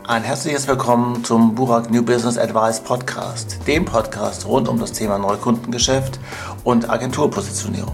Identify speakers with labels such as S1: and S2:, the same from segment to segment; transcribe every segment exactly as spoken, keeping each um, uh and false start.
S1: Ein herzliches Willkommen zum Burak New Business Advice Podcast, dem Podcast rund um das Thema Neukundengeschäft und Agenturpositionierung.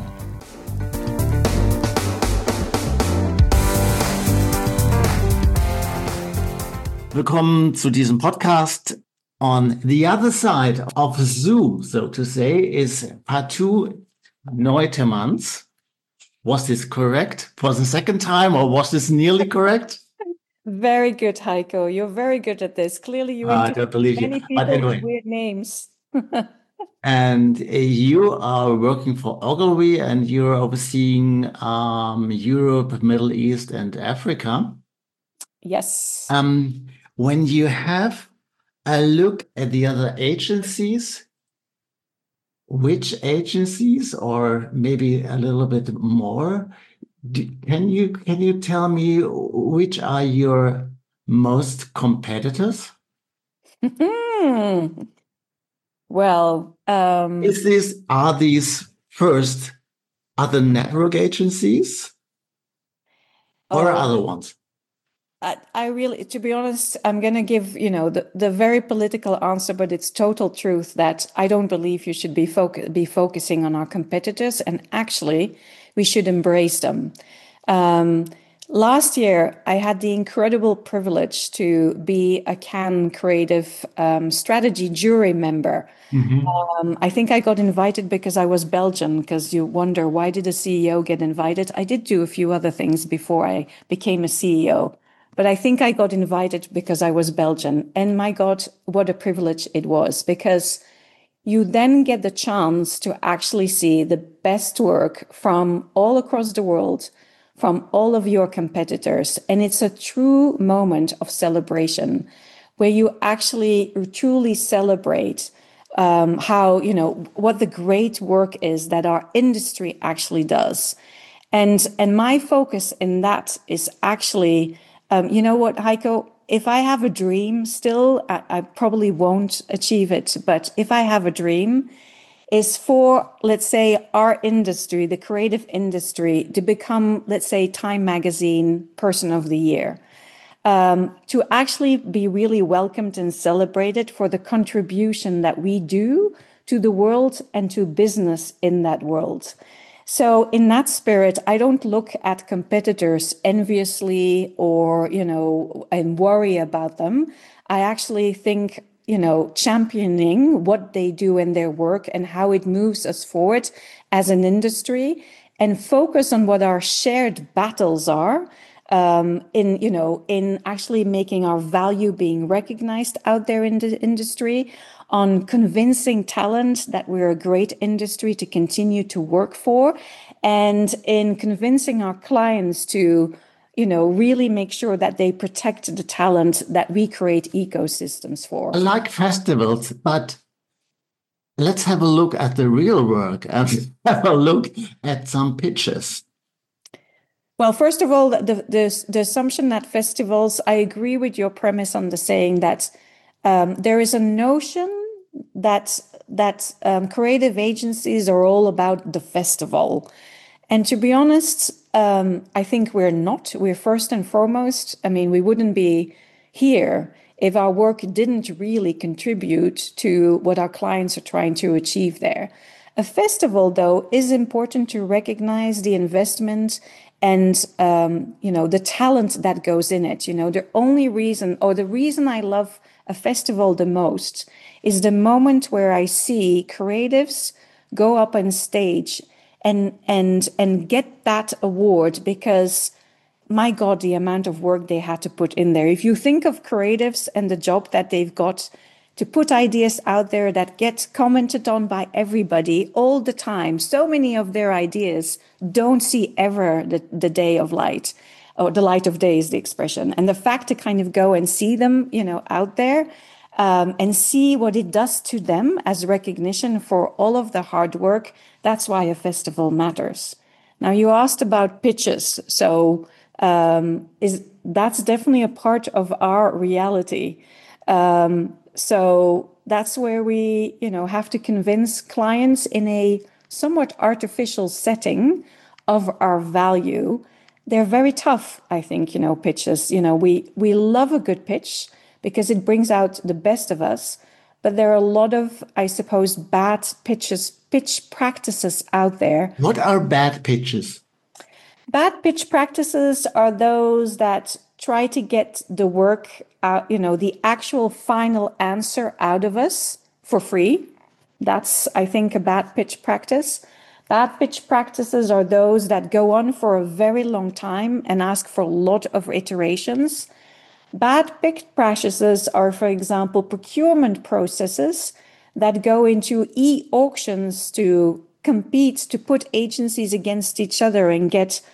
S1: Willkommen zu diesem Podcast. On the other side of Zoom, so to say, is Patu Neutemans. Was this correct for the second time, or was this nearly correct?
S2: Very good, Heiko. You're very good at this. Clearly, you
S1: uh, I don't believe
S2: many
S1: you.
S2: people
S1: But anyway.
S2: with weird names.
S1: And uh, you are working for Ogilvy, and you're overseeing um, Europe, Middle East, and Africa.
S2: Yes.
S1: Um, when you have a look at the other agencies, which agencies, or maybe a little bit more, do, can you can you tell me which are your most competitors?
S2: Well, um,
S1: is this are these first other network agencies or
S2: oh,
S1: other ones?
S2: I, I really, to be honest, I'm going to give, you know, the, the very political answer, but it's total truth that I don't believe you should be focus, be focusing on our competitors, and actually we should embrace them. Um, last year, I had the incredible privilege to be a Cannes Creative um, Strategy jury member. Mm-hmm. Um, I think I got invited because I was Belgian, because you wonder, why did a C E O get invited? I did do a few other things before I became a C E O. But I think I got invited because I was Belgian. And my God, what a privilege it was, because you then get the chance to actually see the best work from all across the world, from all of your competitors. And it's a true moment of celebration where you actually truly celebrate um, how, you know, what the great work is that our industry actually does. And, and my focus in that is actually, Um, you know what, Heiko, if I have a dream still, I, I probably won't achieve it. But if I have a dream, is for, let's say, our industry, the creative industry, to become, let's say, Time Magazine Person of the Year. Um, to actually be really welcomed and celebrated for the contribution that we do to the world and to business in that world. So in that spirit, I don't look at competitors enviously or, you know, and worry about them. I actually think, you know, championing what they do in their work and how it moves us forward as an industry, and focus on what our shared battles are um, in, you know, in actually making our value being recognized out there in the industry, on convincing talent that we're a great industry to continue to work for, and in convincing our clients to, you know, really make sure that they protect the talent that we create ecosystems for.
S1: I like festivals, but let's have a look at the real work and have a look at some pitches.
S2: Well, first of all, the, the, the assumption that festivals, I agree with your premise on the saying that um, there is a notion that that um, creative agencies are all about the festival. And to be honest, um, I think we're not. We're first and foremost, I mean, we wouldn't be here if our work didn't really contribute to what our clients are trying to achieve there. A festival, though, is important to recognize the investment and, um, you know, the talent that goes in it. You know, the only reason, or the reason I love a festival the most is the moment where I see creatives go up on stage and and and get that award, because my God, the amount of work they had to put in there. If you think of creatives and the job that they've got to put ideas out there that get commented on by everybody all the time, so many of their ideas don't see ever the, the day of light, or the light of day is the expression. And the fact to kind of go and see them, you know, out there, Um, and see what it does to them as recognition for all of the hard work. That's why a festival matters. Now, you asked about pitches. So um, is that's definitely a part of our reality. Um, so that's where we, you know, have to convince clients in a somewhat artificial setting of our value. They're very tough, I think, you know, pitches. You know, we we love a good pitch. because it brings out the best of us. But there are a lot of, I suppose, bad pitches, pitch practices out there.
S1: What are bad pitches?
S2: Bad pitch practices are those that try to get the work out, you know, the actual final answer out of us for free. That's, I think, a bad pitch practice. Bad pitch practices are those that go on for a very long time and ask for a lot of iterations. Bad pitch practices are, for example, procurement processes that go into e-auctions to compete, to put agencies against each other and get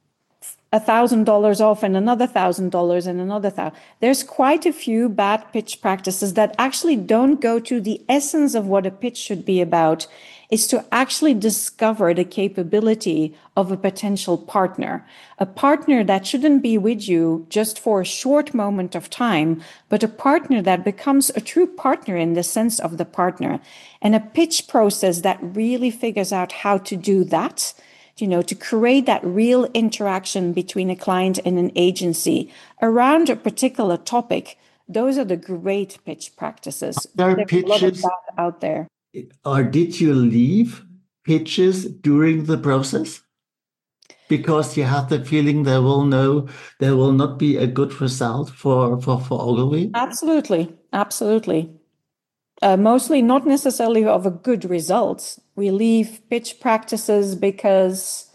S2: a thousand dollars off and another thousand dollars and another thousand. There's quite a few bad pitch practices that actually don't go to the essence of what a pitch should be about, is to actually discover the capability of a potential partner, a partner that shouldn't be with you just for a short moment of time, but a partner that becomes a true partner in the sense of the partner, and a pitch process that really figures out how to do that, you know, to create that real interaction between a client and an agency around a particular topic. Those are the great pitch practices.
S1: There are
S2: There's
S1: pitches,
S2: a lot of that out there.
S1: Or did you leave pitches during the process? Because you have the feeling there will no, there will not be a good result for, for, for Ogilvy?
S2: Absolutely. Absolutely. Uh, mostly not necessarily of a good result. We leave pitch practices because,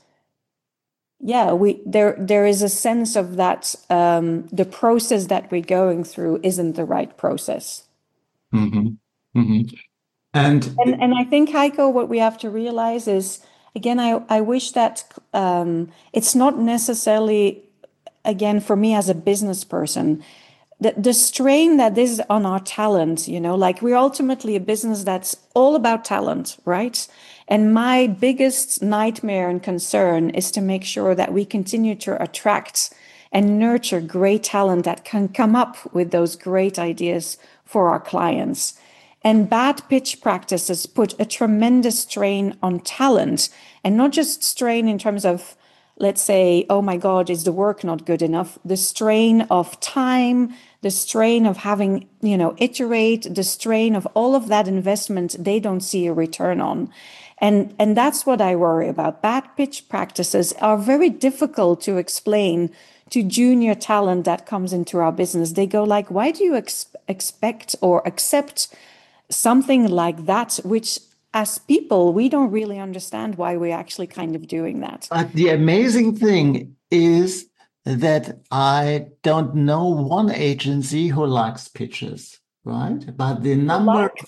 S2: yeah, we there there is a sense of that um, the process that we're going through isn't the right process.
S1: Mm-hmm. Mm-hmm. And,
S2: and and I think, Heiko, what we have to realize is, again, I I wish that um, it's not necessarily, again, for me as a business person, The, the strain that is on our talent, you know, like we're ultimately a business that's all about talent, right? And my biggest nightmare and concern is to make sure that we continue to attract and nurture great talent that can come up with those great ideas for our clients. And bad pitch practices put a tremendous strain on talent, and not just strain in terms of, let's say, oh my God, is the work not good enough? The strain of time, the strain of having, you know, iterate, the strain of all of that investment they don't see a return on. And, and that's what I worry about. Bad pitch practices are very difficult to explain to junior talent that comes into our business. They go like, why do you ex- expect or accept something like that, which as people, we don't really understand why we're actually kind of doing that.
S1: But the amazing thing is that I don't know one agency who likes pitches, right? But the number,
S2: Like?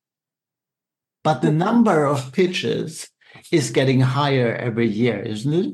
S1: but the number of pitches is getting higher every year, isn't it?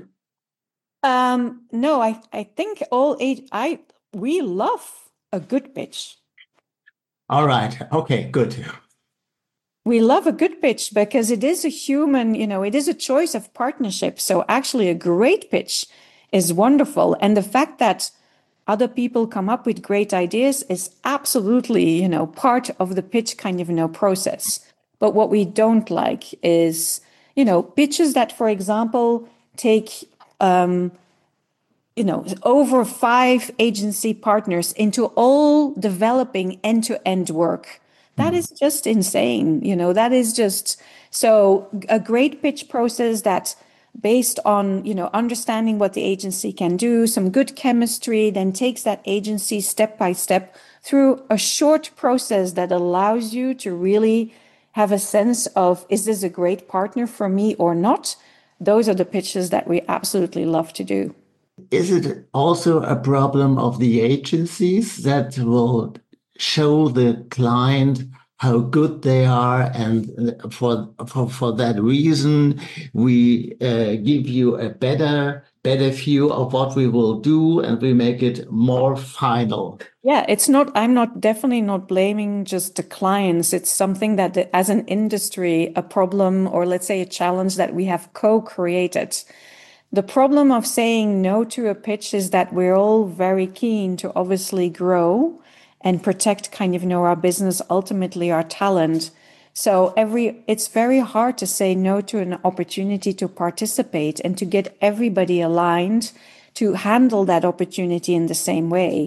S2: Um, no, I, I think all age, I we love a good pitch.
S1: All right. Okay, good.
S2: We love a good pitch because it is a human, you know, it is a choice of partnership. So actually a great pitch is wonderful. And the fact that other people come up with great ideas is absolutely, you know, part of the pitch kind of, you know, process. But what we don't like is, you know, pitches that, for example, take, um, you know, over five agency partners into all developing end-to-end work. That is just insane. You know, that is just so a great pitch process that based on, you know, understanding what the agency can do, some good chemistry, then takes that agency step by step through a short process that allows you to really have a sense of, is this a great partner for me or not? Those are the pitches that we absolutely love to do.
S1: Is it also a problem of the agencies that will show the client how good they are, and for for, for that reason we uh, give you a better better view of what we will do, and we make it more final?
S2: Yeah, it's not, I'm not definitely not blaming just the clients. It's something that the, as an industry, a problem, or let's say a challenge that we have co-created. The problem of saying no to a pitch is that we're all very keen to obviously grow and protect kind of, you know, our business, ultimately our talent. So every it's very hard to say no to an opportunity to participate and to get everybody aligned to handle that opportunity in the same way.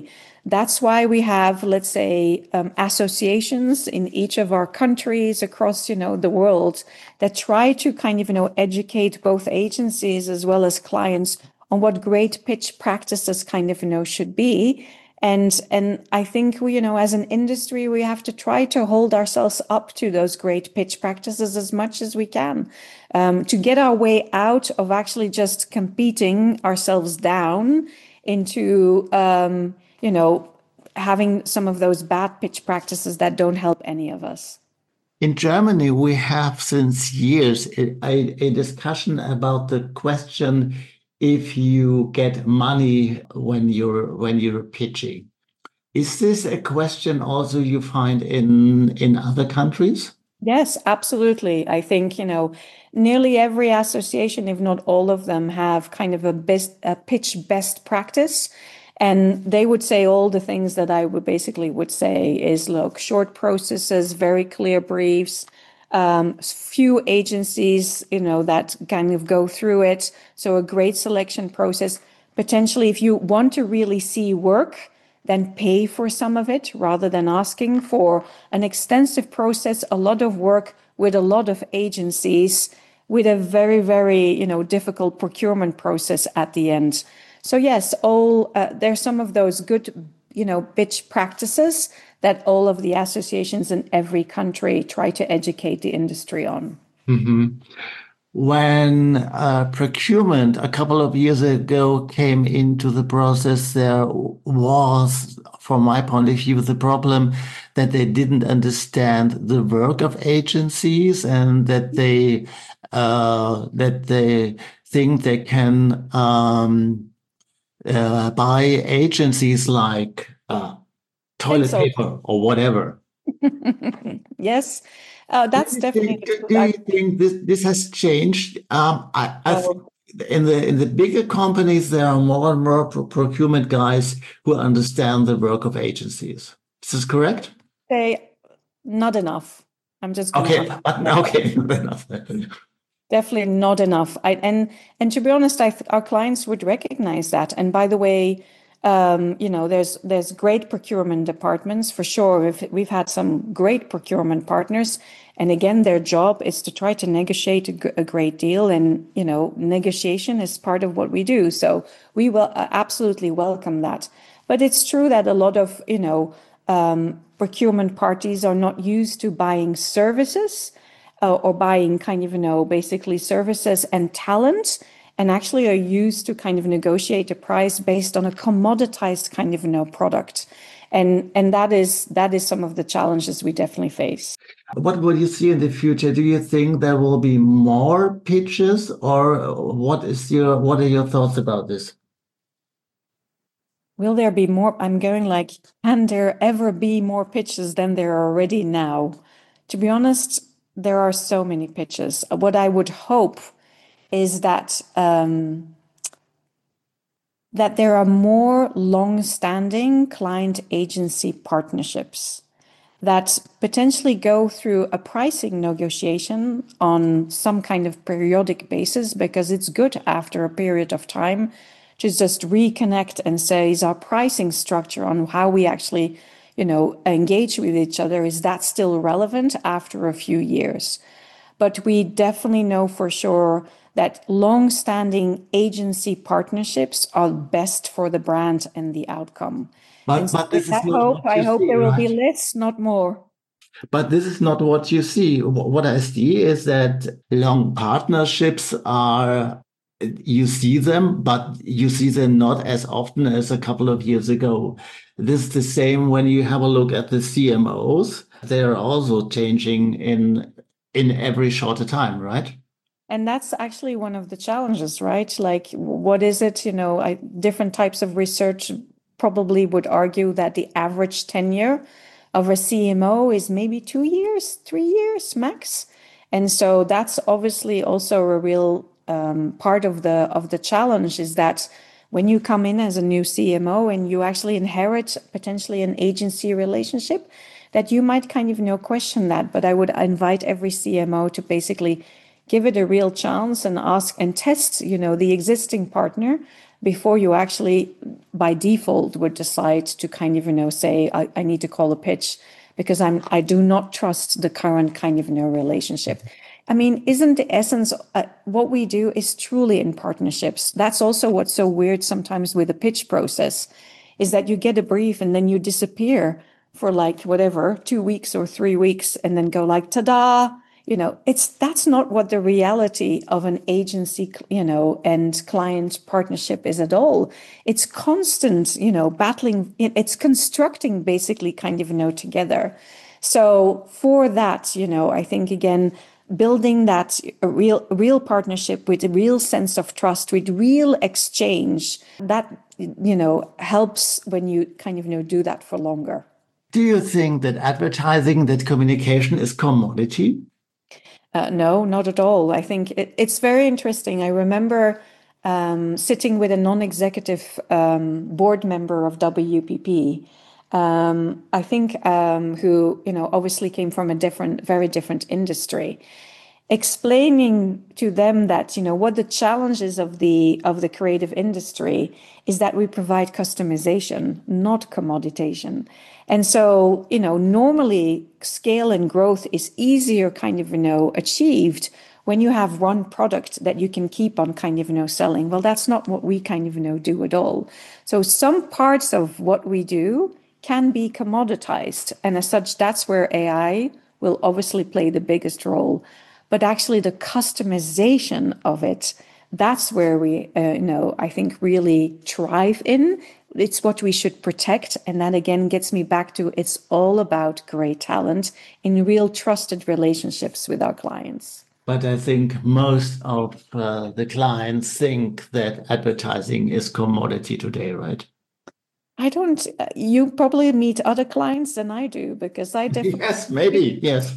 S2: That's why we have, let's say, um, associations in each of our countries across, you know, the world that try to kind of, you know, educate both agencies as well as clients on what great pitch practices kind of, you know, should be. And and I think we, you know, as an industry, we have to try to hold ourselves up to those great pitch practices as much as we can, um, to get our way out of actually just competing ourselves down into, um, you know, having some of those bad pitch practices that don't help any of us.
S1: In Germany, we have since years a, a discussion about the question if you get money when you're when you're pitching. Is this a question also you find in in other countries?
S2: Yes, absolutely. I think, you know, nearly every association, if not all of them, have kind of a best a pitch best practice. And they would say all the things that I would basically would say is, look, short processes, very clear briefs, um, few agencies, you know, that kind of go through it. So a great selection process. Potentially, if you want to really see work, then pay for some of it rather than asking for an extensive process, a lot of work with a lot of agencies, with a very, very, you know, difficult procurement process at the end. So yes, all uh, there's some of those good, you know, pitch practices that all of the associations in every country try to educate the industry on.
S1: Mhm. When uh, procurement a couple of years ago came into the process, there was, from my point of view, the problem that they didn't understand the work of agencies and that they uh, that they think they can um, uh, buy agencies like uh, toilet
S2: Pencil.
S1: paper or whatever.
S2: Yes, uh,
S1: Do
S2: that's
S1: you
S2: definitely
S1: think,
S2: the
S1: do,
S2: truth.
S1: do
S2: I
S1: you think this, this has changed? Um, I, I think
S2: know.
S1: in the in the bigger companies, there are more and more pro procurement guys who understand the work of agencies. Is this correct?
S2: Say not enough. I'm just gonna
S1: Okay,
S2: have to
S1: but
S2: say that.
S1: okay, enough.
S2: Definitely not enough. I, and and to be honest, I th- our clients would recognize that. And by the way, um, you know, there's there's great procurement departments for sure. We've we've had some great procurement partners, and again, their job is to try to negotiate a, g- a great deal. And you know, negotiation is part of what we do. So we will uh, absolutely welcome that. But it's true that a lot of you know um, procurement parties are not used to buying services uh, or buying kind of, you know, basically services and talent, and actually are used to kind of negotiate a price based on a commoditized kind of, you know, product. And and that is that is some of the challenges we definitely face.
S1: What will you see in the future? Do you think there will be more pitches, or what is your what are your thoughts about this?
S2: Will there be more? I'm going like, can there ever be more pitches than there are already now? To be honest, there are so many pitches. What I would hope is that um, that there are more long-standing client agency partnerships that potentially go through a pricing negotiation on some kind of periodic basis, because it's good after a period of time to just reconnect and say, is our pricing structure on how we actually, you know, engage with each other, is that still relevant after a few years? But we definitely know for sure that long-standing agency partnerships are best for the brand and the outcome. And
S1: But
S2: so
S1: but
S2: with
S1: this is
S2: that
S1: not
S2: hope,
S1: what
S2: I
S1: you
S2: hope
S1: see,
S2: there will be
S1: right?
S2: less, not more.
S1: But this is not what you see. Wh- What I see is that long partnerships are, you see them, but you see them not as often as a couple of years ago. This is the same when you have a look at the C M Os. They are also changing in in every shorter time, right?
S2: And that's actually one of the challenges, right? Like, what is it? You know, I, different types of research probably would argue that the average tenure of a C M O is maybe two years, three years max. And so that's obviously also a real um, part of the of the challenge, is that when you come in as a new C M O and you actually inherit potentially an agency relationship, that you might kind of, you know, question that. But I would invite every C M O to basically give it a real chance and ask and test, you know, the existing partner before you actually, by default, would decide to kind of, you know, say, I, I need to call a pitch because I'm, I do not trust the current kind of, you know, relationship. I mean, isn't the essence, uh, what we do is truly in partnerships. That's also what's so weird sometimes with the pitch process, is that you get a brief and then you disappear for like whatever, two weeks or three weeks and then go like, ta-da, you know, it's, that's not what the reality of an agency, you know, and client partnership is at all. It's constant, you know, battling, it's constructing basically kind of, you know, together. So for that, you know, I think again, building that a real, real partnership with a real sense of trust, with real exchange, that, you know, helps when you kind of, you know, do that for longer.
S1: Do you think that advertising, that communication is commodity?
S2: Uh, no, not at all. I think it, it's very interesting. I remember um, sitting with a non-executive um, board member of W P P, um, I think, um, who, you know, obviously came from a different, very different industry, explaining to them that, you know, what the challenges of the of the creative industry is that we provide customization, not commoditation. And so, you know, normally scale and growth is easier kind of, you know, achieved when you have one product that you can keep on kind of, you know, selling. Well, that's not what we kind of, you know, do at all. So some parts of what we do can be commoditized. And as such, that's where A I will obviously play the biggest role. But actually the customization of it, that's where we, uh, you know, I think really thrive in. It's what we should protect. And that again gets me back to, it's all about great talent in real trusted relationships with our clients.
S1: But I think most of uh, the clients think that advertising is commodity today, right?
S2: I don't, you probably meet other clients than I do, because I definitely.
S1: Yes, maybe, yes.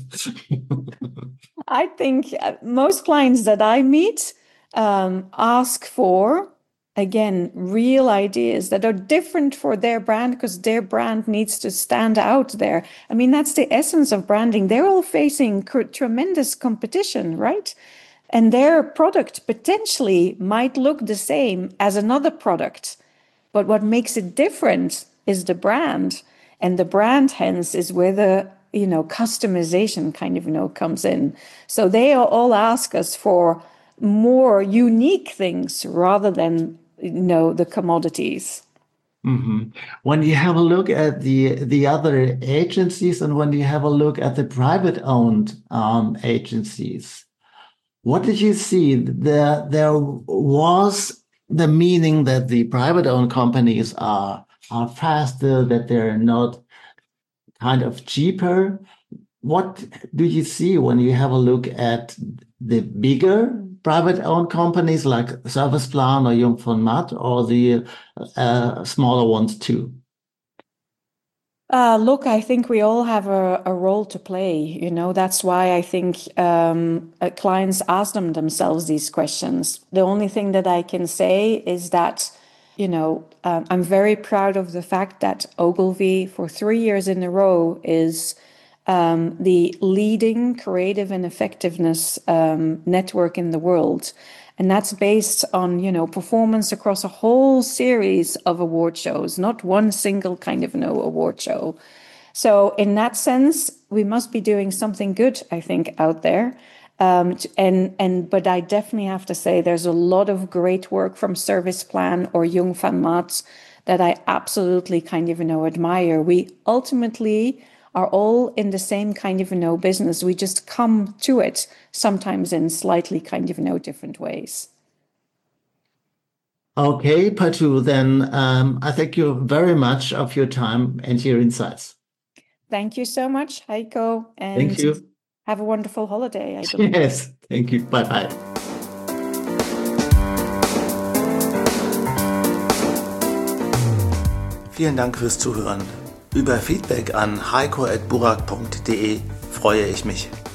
S2: I think most clients that I meet um, ask for, again, real ideas that are different for their brand, because their brand needs to stand out there. I mean, that's the essence of branding. They're all facing cr- tremendous competition, right? And their product potentially might look the same as another product. But what makes it different is the brand. And the brand, hence, is where the, you know, customization kind of, you know, comes in. So they all ask us for more unique things rather than, you know, the commodities.
S1: Mm-hmm. When you have a look at the the other agencies and when you have a look at the private-owned um, agencies, what did you see? There, there was the meaning that the private-owned companies are are faster, that they're not kind of cheaper. What do you see when you have a look at the bigger private-owned companies like Serviceplan or Jung von Matt, or the uh, smaller ones too?
S2: Uh, look, I think we all have a, a role to play. You know, that's why I think um, uh, clients ask them themselves these questions. The only thing that I can say is that, you know, um, I'm very proud of the fact that Ogilvy for three years in a row is um, the leading creative and effectiveness um, network in the world. And that's based on, you know, performance across a whole series of award shows, not one single kind of, you know, award show. So in that sense, we must be doing something good, I think, out there. Um, and and but I definitely have to say there's a lot of great work from Serviceplan or Jung van Maat that I absolutely kind of, you know, admire. We ultimately are all in the same kind of, you know, business. We just come to it sometimes in slightly kind of, you know, different ways.
S1: Okay, Patu, then um, I thank you very much of your time and your insights.
S2: Thank you so much, Heiko. And
S1: thank you.
S2: Have a wonderful holiday. I believe.
S1: Yes, thank you. Bye-bye.
S3: Vielen Dank fürs Zuhören. Über Feedback an heiko at burak punkt de freue ich mich.